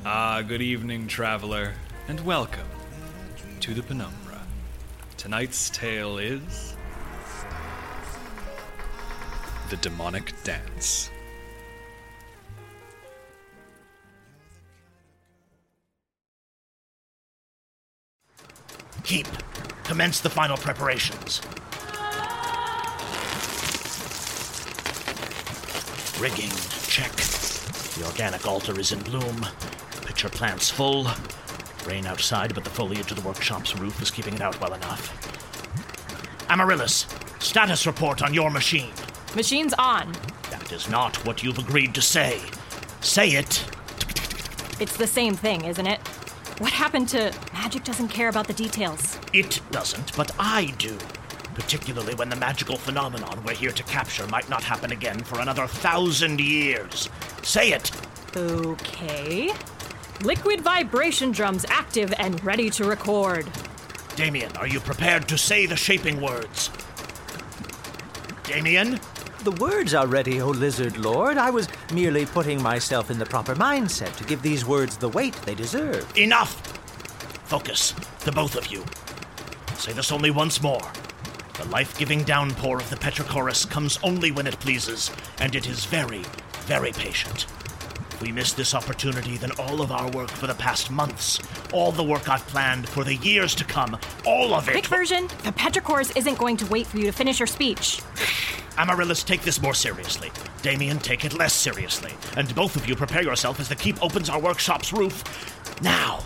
Good evening, traveler, and welcome to the Penumbra. Tonight's tale is The Demonic Dance. Keep. Commence the final preparations. Rigging, check. The organic altar is in bloom. Pitcher plants full. Rain outside, but the foliage of the workshop's roof is keeping it out well enough. Amaryllis, status report on your machine. Machine's on. That is not what you've agreed to say. Say it. It's the same thing, isn't it? What happened to magic doesn't care about the details? It doesn't, but I do. Particularly when the magical phenomenon we're here to capture might not happen again for another 1,000 years. Say it. Okay. Liquid vibration drums active and ready to record. Damien, are you prepared to say the shaping words? Damien? The words are ready, O Lizard Lord. I was merely putting myself in the proper mindset to give these words the weight they deserve. Enough! Focus, the both of you. I'll say this only once more. The life-giving downpour of the Petrichorus comes only when it pleases, and it is very, very patient. If we miss this opportunity, then all of our work for the past months, all the work I've planned for the years to come, all of it... Quick version, the Petrichorus isn't going to wait for you to finish your speech. Amaryllis, take this more seriously. Damien, take it less seriously. And both of you prepare yourself as the keep opens our workshop's roof. Now!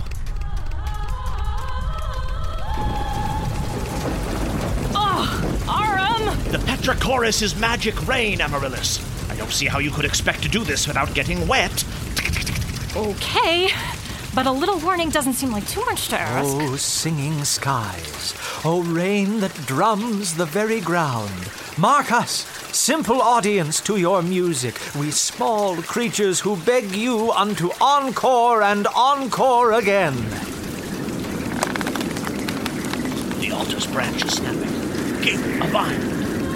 Aram! The Petrichorus is magic rain, Amaryllis. I don't see how you could expect to do this without getting wet. Okay, but a little warning doesn't seem like too much to ask. Oh, singing skies. Oh, rain that drums the very ground. Mark us, simple audience, to your music. We small creatures who beg you unto encore and encore again. The altar's branch is snapping. Keep a vine.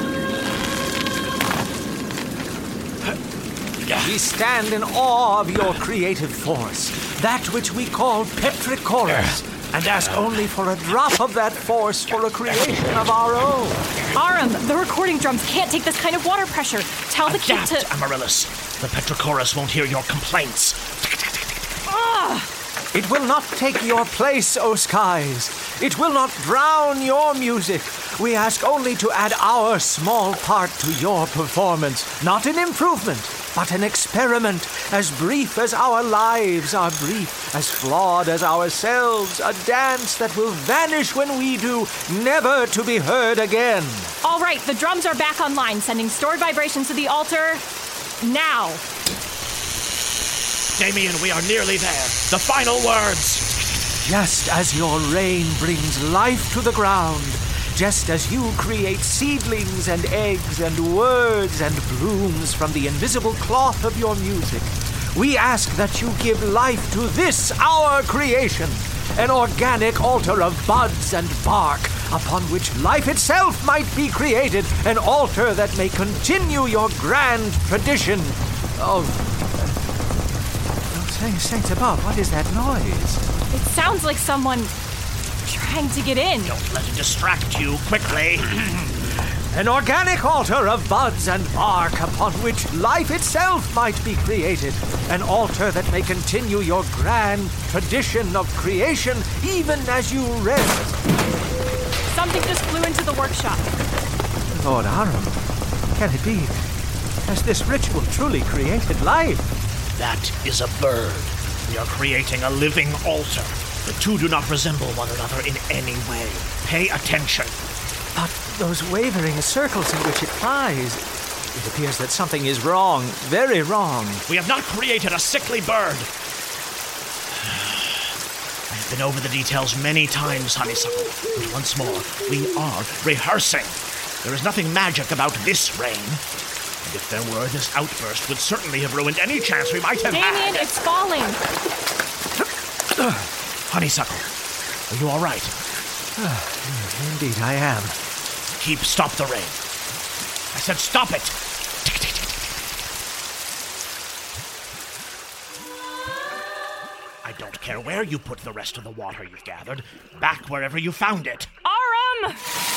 We stand in awe of your creative force, that which we call Petrichorus, and ask only for a drop of that force for a creation of our own. Aram, the recording drums can't take this kind of water pressure. Tell the keep Adapt, to... Amaryllis. The Petrichorus won't hear your complaints. It will not take your place, O skies. It will not drown your music. We ask only to add our small part to your performance. Not an improvement, but an experiment, as brief as our lives are brief, as flawed as ourselves, a dance that will vanish when we do, never to be heard again. All right, the drums are back online, sending stored vibrations to the altar now. Damien, we are nearly there. The final words. Just as your rain brings life to the ground, just as you create seedlings and eggs and words and blooms from the invisible cloth of your music, we ask that you give life to this, our creation, an organic altar of buds and bark, upon which life itself might be created, an altar that may continue your grand tradition of... Saints above, what is that noise? It sounds like someone trying to get in. Don't let it distract you. Quickly. An organic altar of buds and bark upon which life itself might be created. An altar that may continue your grand tradition of creation even as you rest. Something just flew into the workshop. Lord Aram, can it be? Has this ritual truly created life? That is a bird. We are creating a living altar. The two do not resemble one another in any way. Pay attention. But those wavering circles in which it flies, it appears that something is wrong, very wrong. We have not created a sickly bird. I have been over the details many times, Honeysuckle. But once more, we are rehearsing. There is nothing magic about this rain. And if there were, this outburst would certainly have ruined any chance we might have had. Damien, it's falling. Honeysuckle, are you all right? Indeed, I am. Stop the rain. I said stop it. don't care where you put the rest of the water you've gathered. Back wherever you found it. Aram!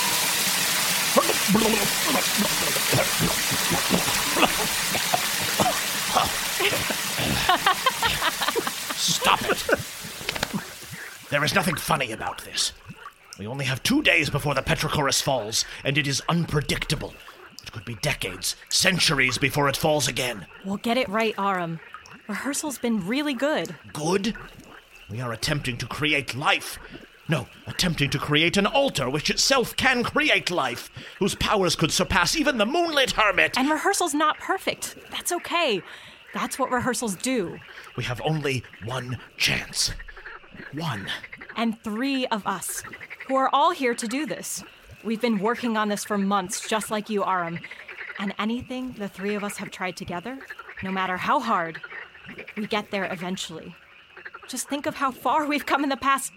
Stop it! There is nothing funny about this. We only have 2 days before the Petrichorus falls, and it is unpredictable. It could be decades, centuries before it falls again. We'll get it right, Aram. Rehearsal's been really good. Good? We are attempting to create life. No, attempting to create an altar which itself can create life, whose powers could surpass even the Moonlit Hermit. And rehearsal's not perfect. That's okay. That's what rehearsals do. We have only one chance. One. And 3 of us, who are all here to do this. We've been working on this for months, just like you, Aram. And anything the 3 of us have tried together, no matter how hard, we get there eventually. Just think of how far we've come in the past,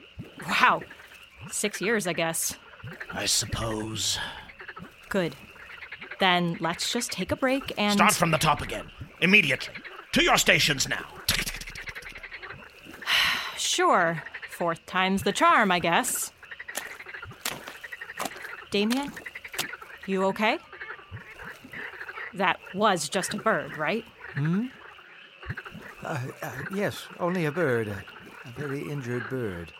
6 years, I guess. I suppose. Good. Then let's just take a break and... Start from the top again. Immediately. To your stations now. Sure. 4th time's the charm, I guess. Damien? You okay? That was just a bird, right? Yes, only a bird. A very injured bird.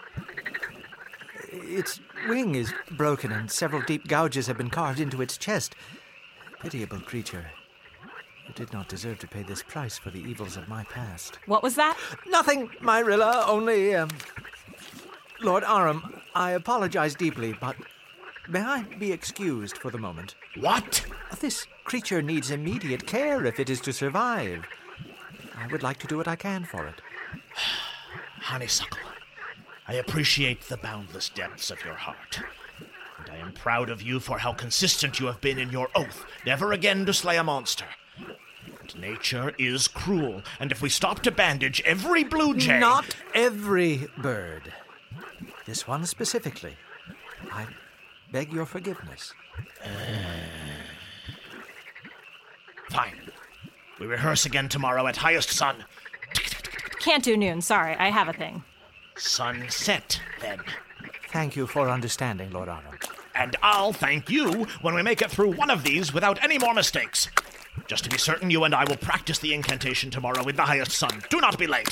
Its wing is broken and several deep gouges have been carved into its chest. Pitiable creature. You did not deserve to pay this price for the evils of my past. What was that? Nothing, Myrilla, only, Lord Aram, I apologize deeply, but may I be excused for the moment? What? This creature needs immediate care if it is to survive. I would like to do what I can for it. Honeysuckle, I appreciate the boundless depths of your heart. And I am proud of you for how consistent you have been in your oath never again to slay a monster. But nature is cruel, and if we stop to bandage every blue jay... Not every bird. This one specifically. I beg your forgiveness. Fine. We rehearse again tomorrow at highest sun. Can't do noon, sorry, I have a thing. Sunset, then. Thank you for understanding, Lord Aram. And I'll thank you when we make it through one of these without any more mistakes. Just to be certain, you and I will practice the incantation tomorrow with the highest sun. Do not be late.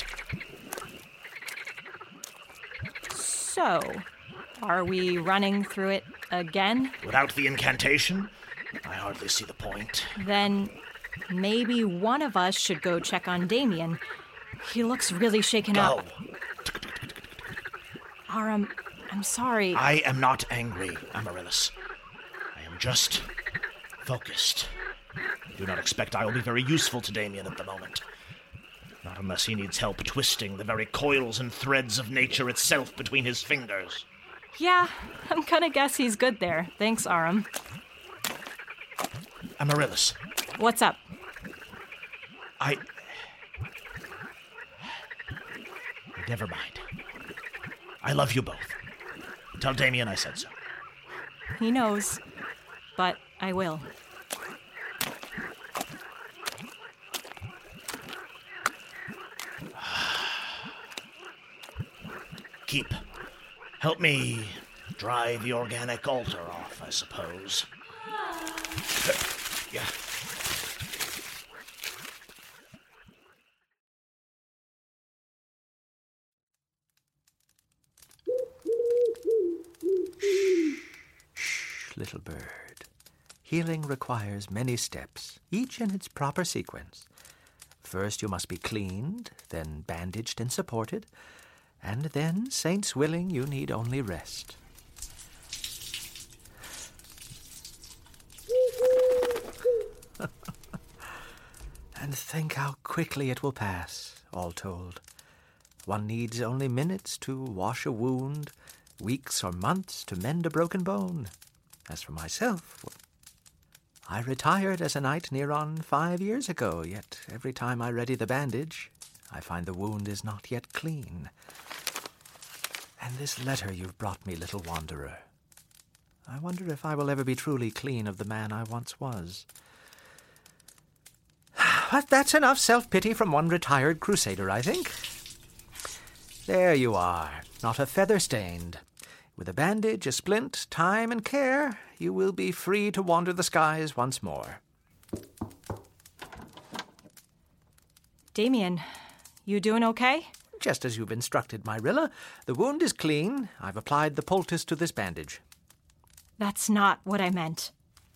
So, are we running through it again? Without the incantation? I hardly see the point. Then maybe one of us should go check on Damien. He looks really shaken up. Aram, I'm sorry. I am not angry, Amaryllis. I am just focused. Do not expect I will be very useful to Damien at the moment. Not unless he needs help twisting the very coils and threads of nature itself between his fingers. Yeah, I'm gonna guess he's good there. Thanks, Aram. Amaryllis. What's up? Never mind. I love you both. Tell Damien I said so. He knows, but I will. Keep. Help me dry the organic altar off, I suppose. Yeah. Little bird. Healing requires many steps, each in its proper sequence. First you must be cleaned, then bandaged and supported, and then, saints willing, you need only rest. And think how quickly it will pass, all told. One needs only minutes to wash a wound, weeks or months to mend a broken bone. As for myself, I retired as a knight near on 5 years ago, yet every time I ready the bandage, I find the wound is not yet clean. And this letter you've brought me, little wanderer. I wonder if I will ever be truly clean of the man I once was. But that's enough self-pity from one retired crusader, I think. There you are, not a feather stained. With a bandage, a splint, time, and care, you will be free to wander the skies once more. Damien, you doing okay? Just as you've instructed, Myrilla. The wound is clean. I've applied the poultice to this bandage. That's not what I meant.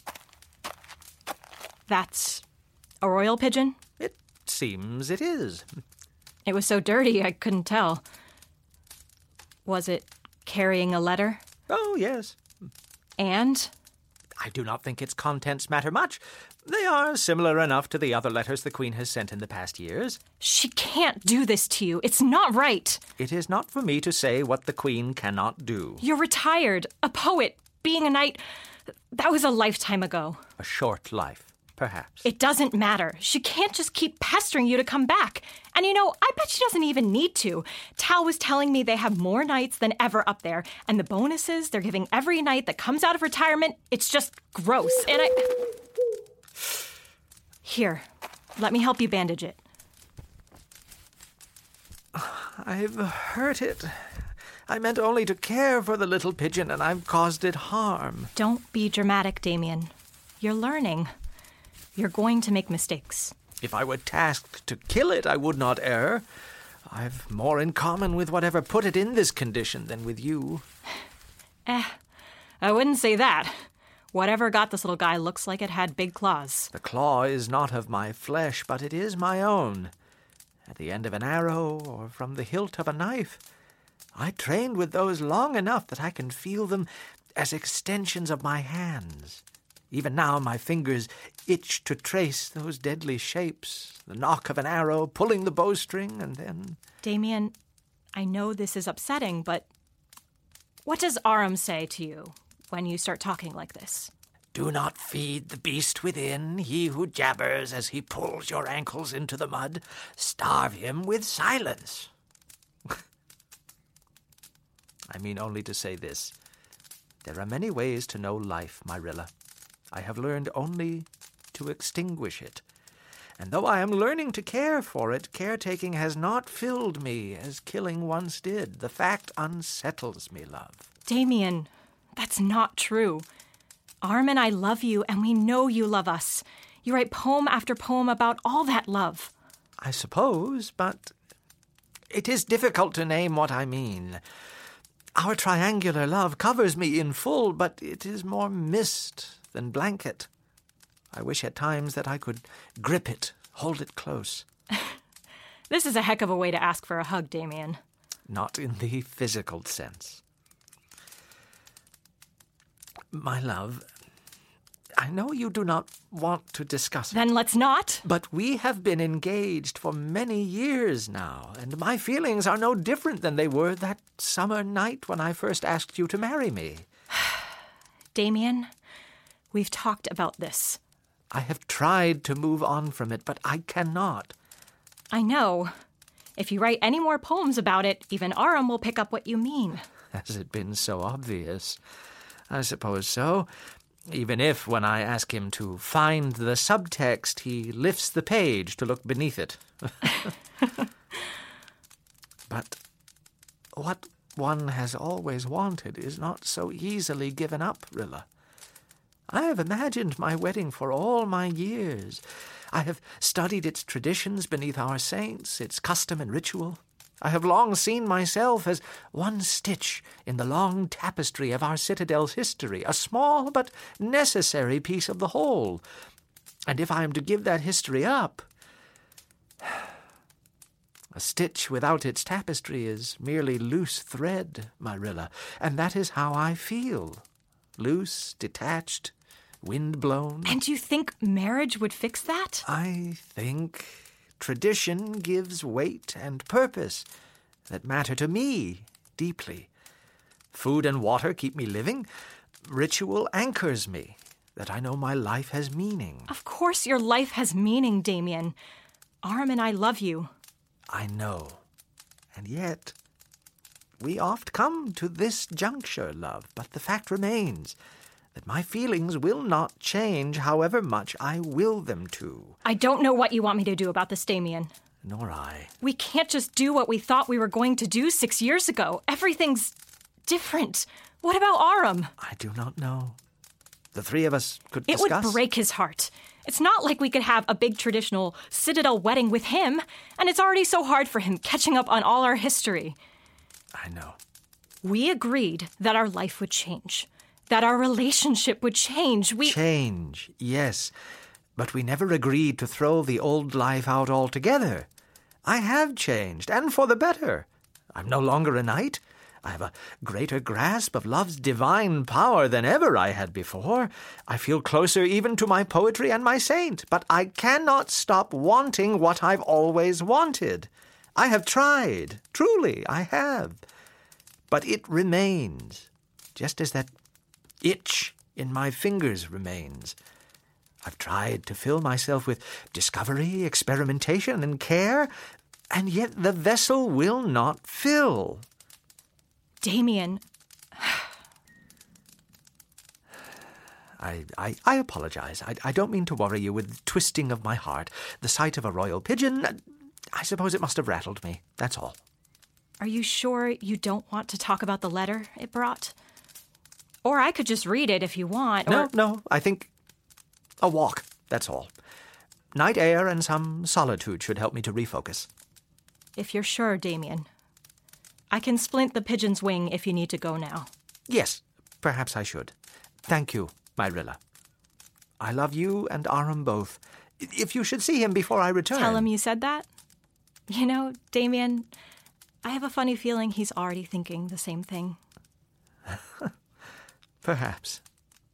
That's a royal pigeon? It seems it is. It was so dirty I couldn't tell. Was it carrying a letter? Oh, yes. And? I do not think its contents matter much. They are similar enough to the other letters the Queen has sent in the past years. She can't do this to you. It's not right. It is not for me to say what the Queen cannot do. You're retired, a poet, being a knight. That was a lifetime ago. A short life, perhaps. It doesn't matter. She can't just keep pestering you to come back. And I bet she doesn't even need to. Tal was telling me they have more knights than ever up there. And the bonuses they're giving every knight that comes out of retirement, it's just gross. And Here, let me help you bandage it. I've hurt it. I meant only to care for the little pigeon, and I've caused it harm. Don't be dramatic, Damien. You're learning. You're going to make mistakes. If I were tasked to kill it, I would not err. I've more in common with whatever put it in this condition than with you. I wouldn't say that. Whatever got this little guy looks like it had big claws. The claw is not of my flesh, but it is my own. At the end of an arrow or from the hilt of a knife, I trained with those long enough that I can feel them as extensions of my hands. Even now my fingers itch to trace those deadly shapes, the knock of an arrow, pulling the bowstring, and then... Damien, I know this is upsetting, but what does Aram say to you when you start talking like this? Do not feed the beast within, he who jabbers as he pulls your ankles into the mud. Starve him with silence. I mean only to say this. There are many ways to know life, Myrilla. I have learned only to extinguish it. And though I am learning to care for it, caretaking has not filled me as killing once did. The fact unsettles me, love. Damien, that's not true. Aram and I love you, and we know you love us. You write poem after poem about all that love. I suppose, but it is difficult to name what I mean. Our triangular love covers me in full, but it is more mist than blanket. I wish at times that I could grip it, hold it close. This is a heck of a way to ask for a hug, Damien. Not in the physical sense. My love, I know you do not want to discuss it. Then let's not. But we have been engaged for many years now, and my feelings are no different than they were that summer night when I first asked you to marry me. Damien, we've talked about this. I have tried to move on from it, but I cannot. I know. If you write any more poems about it, even Aram will pick up what you mean. Has it been so obvious? I suppose so. Even if, when I ask him to find the subtext, he lifts the page to look beneath it. But what one has always wanted is not so easily given up, Rilla. I have imagined my wedding for all my years. I have studied its traditions beneath our saints, its custom and ritual. I have long seen myself as one stitch in the long tapestry of our citadel's history, a small but necessary piece of the whole. And if I am to give that history up, a stitch without its tapestry is merely loose thread, Myrilla, and that is how I feel. Loose, detached, wind-blown. And you think marriage would fix that? I think tradition gives weight and purpose that matter to me deeply. Food and water keep me living. Ritual anchors me, that I know my life has meaning. Of course your life has meaning, Damien. Aram and I love you. I know. And yet, we oft come to this juncture, love, but the fact remains that my feelings will not change however much I will them to. I don't know what you want me to do about this, Damien. nor I. We can't just do what we thought we were going to do 6 years ago. Everything's different. What about Aram? I do not know. The three of us could discuss. It would break his heart. It's not like we could have a big traditional Citadel wedding with him, and it's already so hard for him catching up on all our history. I know. We agreed that our life would change, that our relationship would change. Change, yes. But we never agreed to throw the old life out altogether. I have changed, and for the better. I'm no longer a knight. I have a greater grasp of love's divine power than ever I had before. I feel closer even to my poetry and my saint, but I cannot stop wanting what I've always wanted. I have tried, truly, I have. But it remains, just as that itch in my fingers remains. I've tried to fill myself with discovery, experimentation, and care, and yet the vessel will not fill. Damien. I apologize. I don't mean to worry you with twisting of my heart. The sight of a royal pigeon, I suppose it must have rattled me. That's all. Are you sure you don't want to talk about the letter it brought? Or I could just read it if you want. No, I think a walk, that's all. Night air and some solitude should help me to refocus. If you're sure, Damien. I can splint the pigeon's wing if you need to go now. Yes, perhaps I should. Thank you, Myrilla. I love you and Aram both. If you should see him before I return... Tell him you said that? You know, Damien, I have a funny feeling he's already thinking the same thing. Perhaps.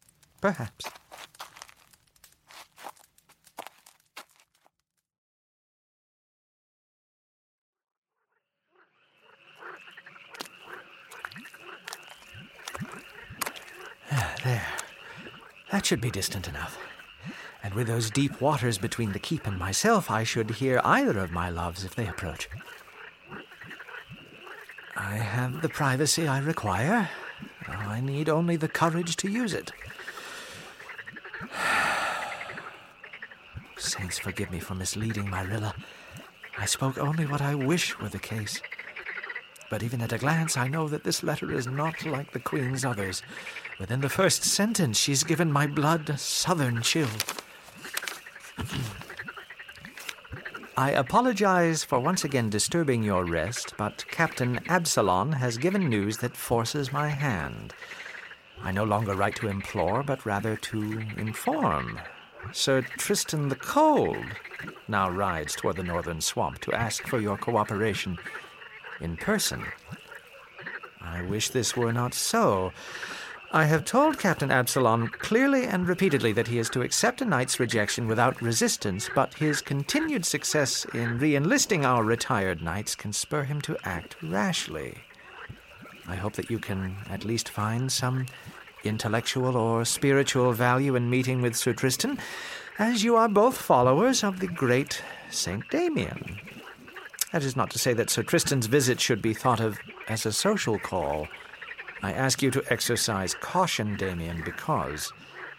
There. That should be distant enough. And with those deep waters between the keep and myself, I should hear either of my loves if they approach. I have the privacy I require. Now I need only the courage to use it. Saints forgive me for misleading Myrilla. I spoke only what I wish were the case. But even at a glance, I know that this letter is not like the Queen's others. Within the first sentence, she's given my blood a southern chill. I apologize for once again disturbing your rest, but Captain Absalon has given news that forces my hand. I no longer write to implore, but rather to inform. Sir Tristan the Cold now rides toward the northern swamp to ask for your cooperation in person. I wish this were not so. I have told Captain Absalon clearly and repeatedly that he is to accept a knight's rejection without resistance, but his continued success in re-enlisting our retired knights can spur him to act rashly. I hope that you can at least find some intellectual or spiritual value in meeting with Sir Tristan, as you are both followers of the great Saint Damien. That is not to say that Sir Tristan's visit should be thought of as a social call. I ask you to exercise caution, Damien, because...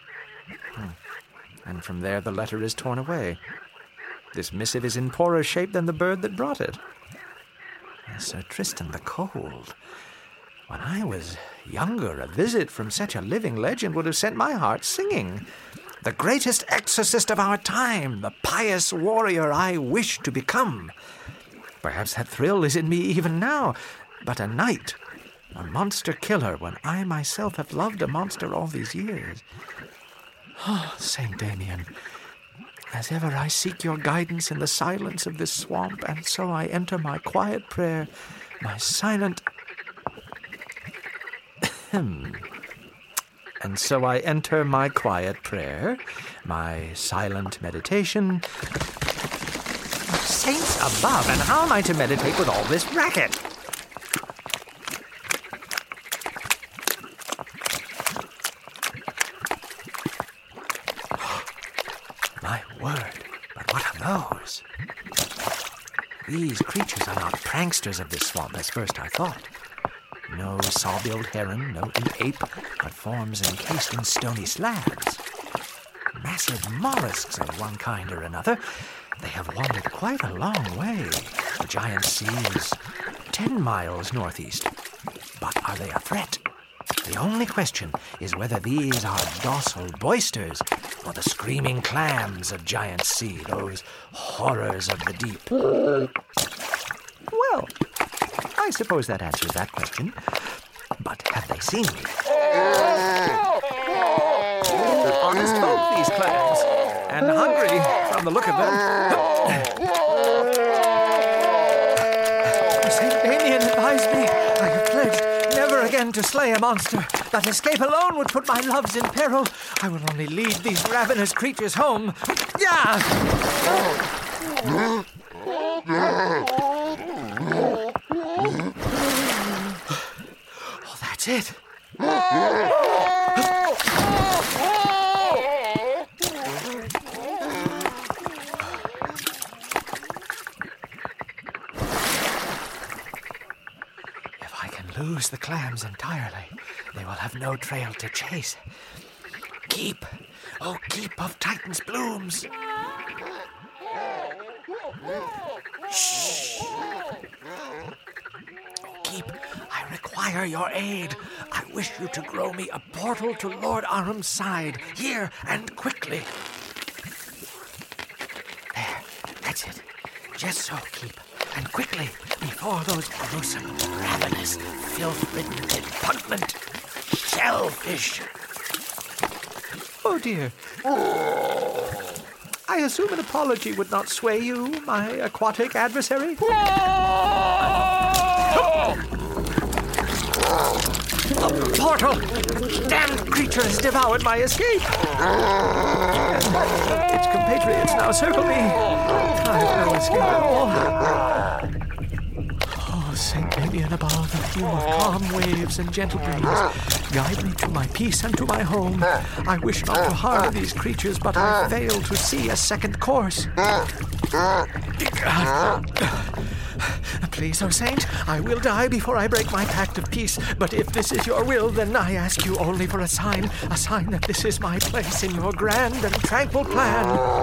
And from there the letter is torn away. This missive is in poorer shape than the bird that brought it. Sir Tristan the Cold. When I was younger, a visit from such a living legend would have sent my heart singing. The greatest exorcist of our time, the pious warrior I wish to become. Perhaps that thrill is in me even now, but a knight, a monster killer, when I myself have loved a monster all these years. Oh, Saint Damien, as ever I seek your guidance in the silence of this swamp, and so I enter my quiet prayer, my silent... And so I enter my quiet prayer, my silent meditation... Saints above, and how am I to meditate with all this racket? My word, but what are those? These creatures are not pranksters of this swamp, as first I thought. No saw-billed heron, no ape, but forms encased in stony slabs. Massive mollusks of one kind or another, They have wandered quite a long way. The giant sea is 10 miles northeast. But are they a threat? The only question is whether these are docile boisters or the screaming clams of giant sea, those horrors of the deep. Well, I suppose that answers that question. But have they seen me? Honest folk, these clams, and hungry from the look of them. St. Damien advised me. I have pledged never again to slay a monster. That escape alone would put my loves in peril. I will only lead these ravenous creatures home. Yeah! Oh, that's it. Lose the clams entirely, they will have no trail to chase. Keep, oh keep of Titan's blooms. Shh. Oh keep, I require your aid. I wish you to grow me a portal to Lord Aram's side, here and quickly. There, that's it. Just so, keep. And quickly, before those gruesome, ravenous, filth-ridden, repugnant shellfish. Oh, dear. I assume an apology would not sway you, my aquatic adversary? The portal! Damned creature has devoured my escape! And its compatriots now circle me. I have no escape at all. Oh, St. Damien above, you of calm waves and gentle breeze, guide me to my peace and to my home. I wish not to harm these creatures, but I fail to see a second course. Please, O Saint, I will die before I break my pact of peace. But if this is your will, then I ask you only for a sign that this is my place in your grand and tranquil plan.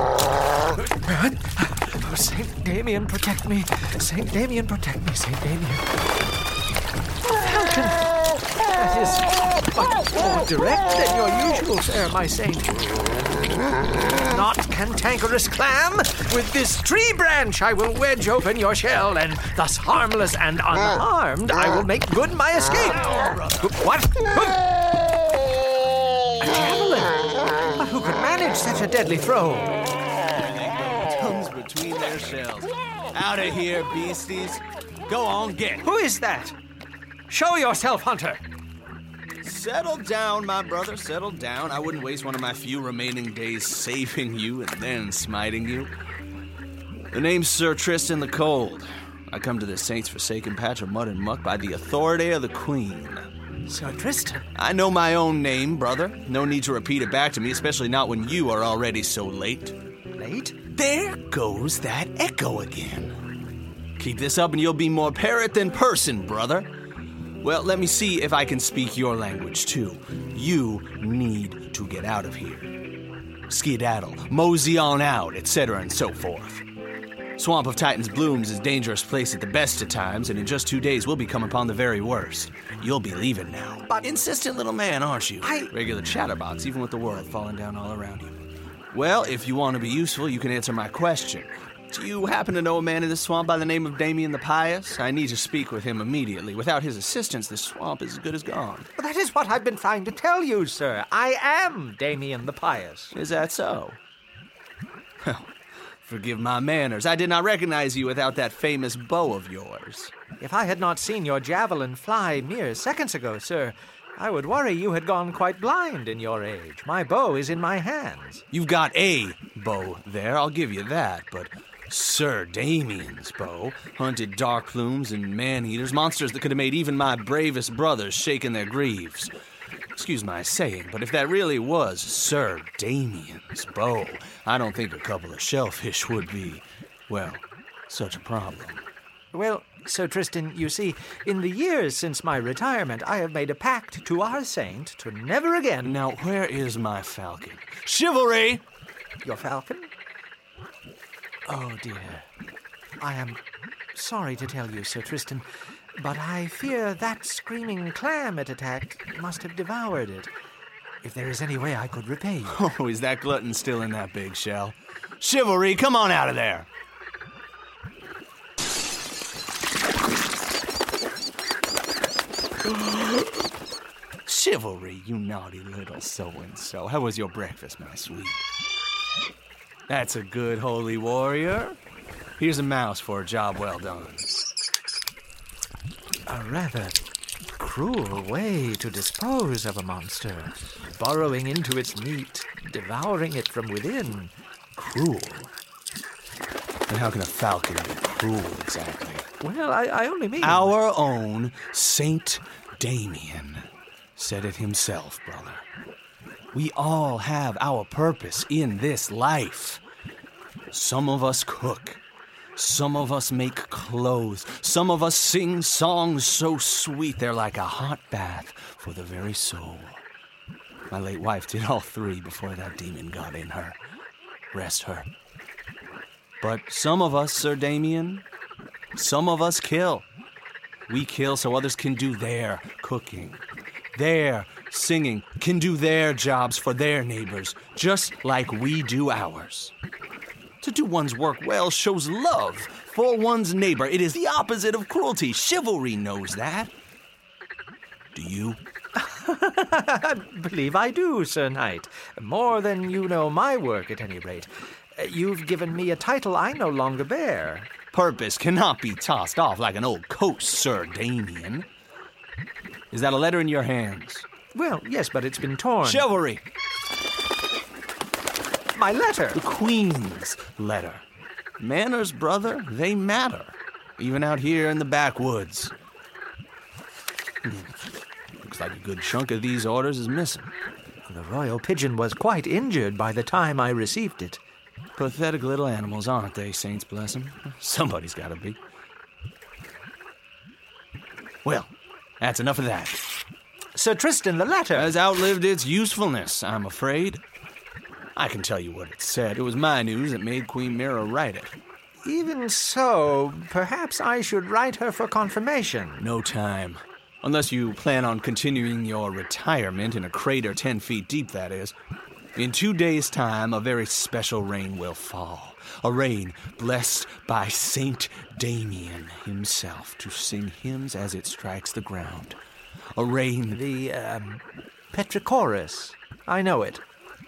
Oh, Saint Damien, protect me. Saint Damien, protect me, Saint Damien. Falcon! That is much more direct than your usual fare, my saint. Not cantankerous clam! With this tree branch I will wedge open your shell, and thus harmless and unharmed I will make good my escape. What? A javelin? But who could manage such a deadly throw? Tongues between their shells. Out of here, beasties. Go on, get. Who is that? Show yourself, hunter. Settle down, my brother, settle down. I wouldn't waste one of my few remaining days saving you and then smiting you. The name's Sir Tristan the Cold. I come to this saint's forsaken patch of mud and muck by the authority of the Queen. Sir Tristan? I know my own name, brother. No need to repeat it back to me, especially not when you are already so late. Late? There goes that echo again. Keep this up and you'll be more parrot than person, brother. Well, let me see if I can speak your language, too. You need to get out of here. Skedaddle, mosey on out, etc. and so forth. Swamp of Titan's Blooms is a dangerous place at the best of times, and in just 2 days we'll be come upon the very worst. You'll be leaving now. But insistent little man, aren't you? Regular chatterbox, even with the world falling down all around you. Well, if you want to be useful, you can answer my question. Do you happen to know a man in this swamp by the name of Damien the Pious? I need to speak with him immediately. Without his assistance, this swamp is as good as gone. That is what I've been trying to tell you, sir. I am Damien the Pious. Is that so? Well, forgive my manners. I did not recognize you without that famous bow of yours. If I had not seen your javelin fly mere seconds ago, sir, I would worry you had gone quite blind in your age. My bow is in my hands. You've got a bow there, I'll give you that, but Sir Damien's bow hunted dark plumes and man-eaters, monsters that could have made even my bravest brothers shake in their greaves. Excuse my saying, but if that really was Sir Damien's bow, I don't think a couple of shellfish would be, well, such a problem. Well, Sir Tristan, you see, in the years since my retirement, I have made a pact to our saint to never again... Now, where is my falcon? Chivalry! Your falcon? Oh, dear. I am sorry to tell you, Sir Tristan, but I fear that screaming clam it attacked must have devoured it. If there is any way I could repay you. Oh, is that glutton still in that big shell? Chivalry, come on out of there! Chivalry, you naughty little so-and-so. How was your breakfast, my sweet? That's a good holy warrior. Here's a mouse for a job well done. A rather cruel way to dispose of a monster. Burrowing into its meat, devouring it from within. Cruel. And how can a falcon be cruel, exactly? Well, I only mean... Our own Saint Damien said it himself, brother. We all have our purpose in this life. Some of us cook. Some of us make clothes. Some of us sing songs so sweet they're like a hot bath for the very soul. My late wife did all three before that demon got in her. Rest her. But some of us, Sir Damien, some of us kill. We kill so others can do their cooking, their singing, can do their jobs for their neighbors, just like we do ours. To do one's work well shows love for one's neighbor. It is the opposite of cruelty. Chivalry knows that. Do you? I believe I do, Sir Knight. More than you know my work, at any rate. You've given me a title I no longer bear. Purpose cannot be tossed off like an old coat, Sir Damien. Is that a letter in your hands? Well, yes, but it's been torn. Chivalry! My letter! The Queen's letter. Manners, brother, they matter. Even out here in the backwoods. Looks like a good chunk of these orders is missing. The royal pigeon was quite injured by the time I received it. Pathetic little animals, aren't they, saints bless them? Somebody's got to be. Well, that's enough of that. Sir Tristan, the letter has outlived its usefulness, I'm afraid. I can tell you what it said. It was my news that made Queen Mira write it. Even so, perhaps I should write her for confirmation. No time. Unless you plan on continuing your retirement in a crater 10 feet deep, that is. In 2 days' time, a very special rain will fall. A rain blessed by Saint Damien himself to sing hymns as it strikes the ground. A rain... The, Petrichorus. I know it.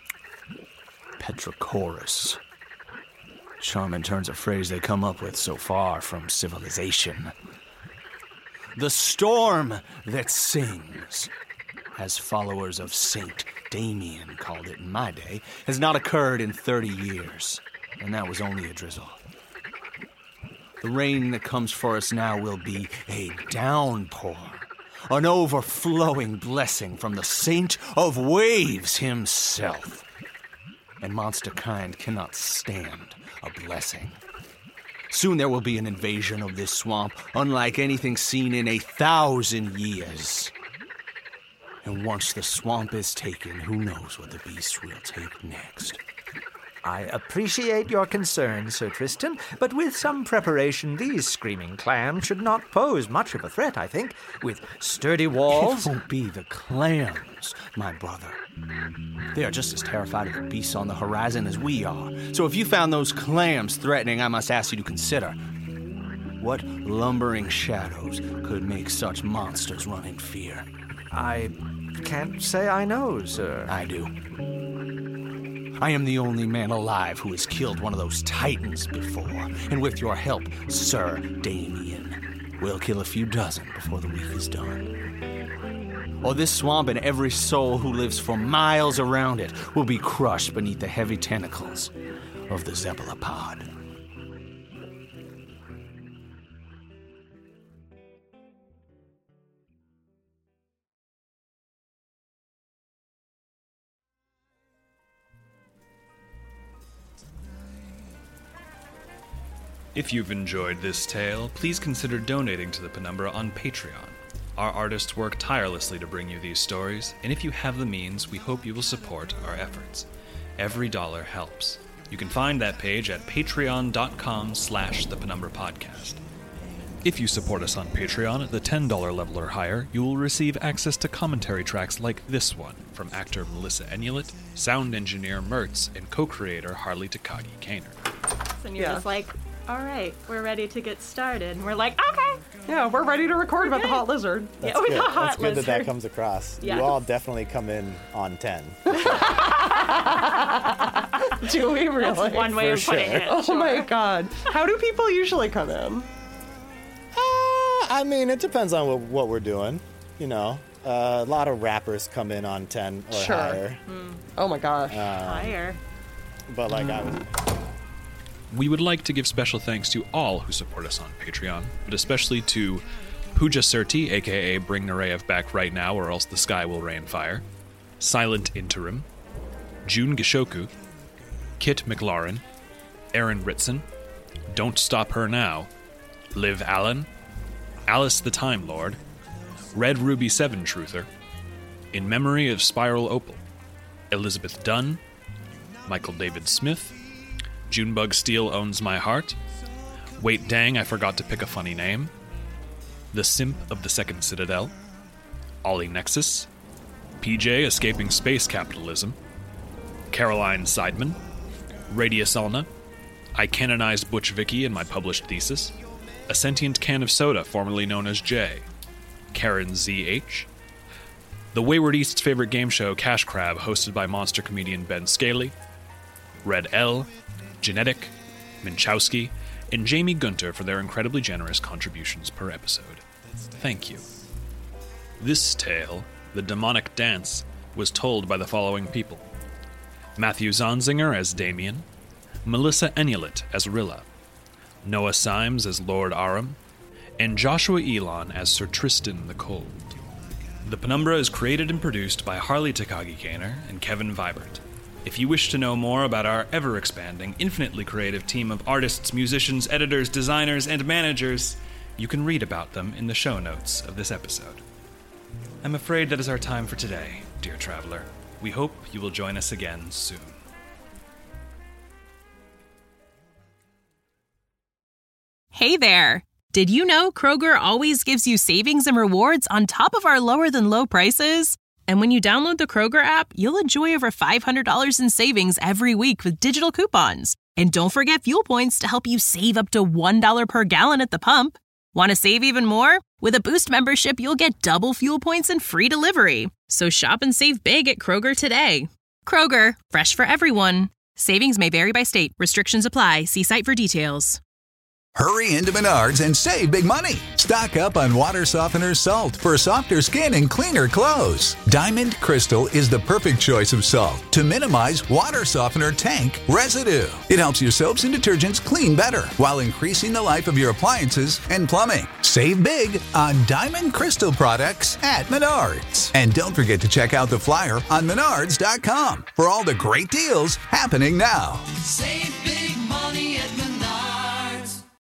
Petrichorus. Charming turns of phrase they come up with so far from civilization. The storm that sings, as followers of Saint Damien called it in my day, has not occurred in 30 years, and that was only a drizzle. The rain that comes for us now will be a downpour, an overflowing blessing from the Saint of Waves himself. And monster kind cannot stand a blessing. Soon there will be an invasion of this swamp, unlike anything seen in 1,000 years. And once the swamp is taken, who knows what the beast will take next. I appreciate your concern, Sir Tristan, but with some preparation, these screaming clams should not pose much of a threat, I think. With sturdy walls... It won't be the clams, my brother. They are just as terrified of the beasts on the horizon as we are. So if you found those clams threatening, I must ask you to consider, what lumbering shadows could make such monsters run in fear? I can't say I know, sir. I do. I am the only man alive who has killed one of those titans before, and with your help, Sir Damien, we'll kill a few dozen before the week is done. Or this swamp and every soul who lives for miles around it will be crushed beneath the heavy tentacles of the Zephyropod. If you've enjoyed this tale, please consider donating to the Penumbra on Patreon. Our artists work tirelessly to bring you these stories, and if you have the means, we hope you will support our efforts. Every dollar helps. You can find that page at patreon.com/thepenumbrapodcast. If you support us on Patreon at the $10 level or higher, you will receive access to commentary tracks like this one from actor Melissa Enulet, sound engineer Mertz, and co-creator Harley Takagi Kaner. And you're just like, all right, we're ready to get started. And we're like, okay. Yeah, we're ready to record about the hot lizard. That's we good. got hot That's good lizard. that comes across. Yeah. You all definitely come in on 10. Do we really? That's one way of putting it. Oh my god. How do people usually come in? I mean, it depends on what we're doing. You know, a lot of rappers come in on 10 or Sure. higher. Oh my gosh. Higher. But like I was... We would like to give special thanks to all who support us on Patreon, but especially to Pooja Surti, aka Bring Nureyev back right now or else the sky will rain fire, Silent Interim, June Gishoku, Kit McLaurin, Aaron Ritson, Don't Stop Her Now, Liv Allen, Alice the Time Lord, Red Ruby 7 Truther, In Memory of Spiral Opal, Elizabeth Dunn, Michael David Smith, Junebug Steel Owns My Heart, Wait Dang, I Forgot to Pick a Funny Name, The Simp of the Second Citadel, Ollie Nexus, PJ Escaping Space Capitalism, Caroline Seidman, Radius Alna, I Canonized Butch Vicky in my published thesis, A Sentient Can of Soda, formerly known as J, Karen Z.H., The Wayward East's favorite game show, Cash Crab, hosted by monster comedian Ben Scaly, Red L, Genetic, Minchowski, and Jamie Gunter for their incredibly generous contributions per episode. Thank you. This tale, The Demonic Dance, was told by the following people: Matthew Zonzinger as Damien, Melissa Enulet as Rilla, Noah Symes as Lord Aram, and Joshua Elon as Sir Tristan the Cold. The Penumbra is created and produced by Harley Takagi Kaner and Kevin Vibert. If you wish to know more about our ever-expanding, infinitely creative team of artists, musicians, editors, designers, and managers, you can read about them in the show notes of this episode. I'm afraid that is our time for today, dear traveler. We hope you will join us again soon. Hey there! Did you know Kroger always gives you savings and rewards on top of our lower-than-low prices? And when you download the Kroger app, you'll enjoy over $500 in savings every week with digital coupons. And don't forget fuel points to help you save up to $1 per gallon at the pump. Want to save even more? With a Boost membership, you'll get double fuel points and free delivery. So shop and save big at Kroger today. Kroger, fresh for everyone. Savings may vary by state. Restrictions apply. See site for details. Hurry into Menards and save big money. Stock up on water softener salt for softer skin and cleaner clothes. Diamond Crystal is the perfect choice of salt to minimize water softener tank residue. It helps your soaps and detergents clean better while increasing the life of your appliances and plumbing. Save big on Diamond Crystal products at Menards. And don't forget to check out the flyer on Menards.com for all the great deals happening now. Save